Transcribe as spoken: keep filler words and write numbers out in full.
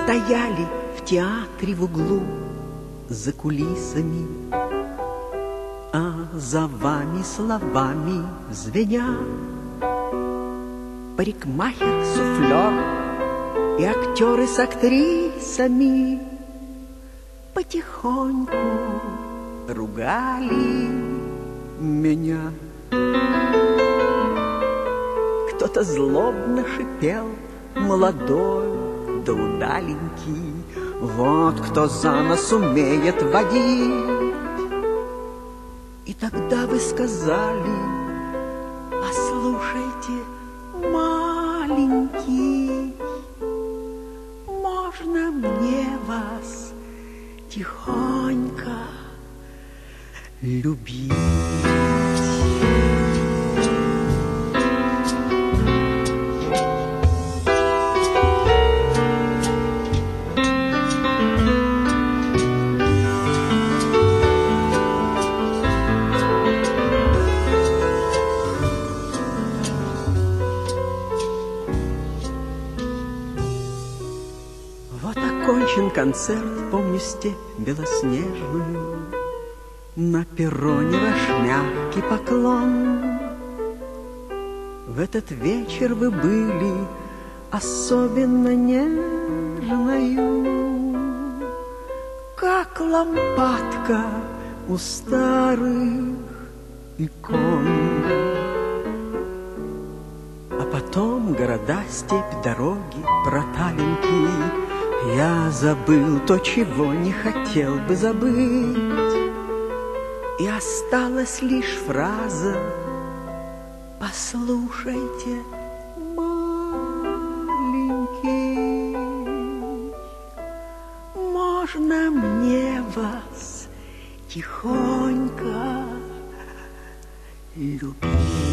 стояли в театре в углу за кулисами, а за вами словами звеня парикмахер, суфлер и актеры с актрисами потихоньку ругали меня. Кто-то злобно шипел, молодой да удаленький: вот кто за нос умеет водить. И тогда вы сказали: послушайте, маленький, можно мне вас тихонько любить? Окончен концерт, помню степь белоснежную, на перроне ваш мягкий поклон. В этот вечер вы были особенно нежною, как лампадка у старых икон. А потом города, степь, дороги, проталинки. Я забыл то, чего не хотел бы забыть, и осталась лишь фраза: послушайте, маленький, можно мне вас тихонько любить?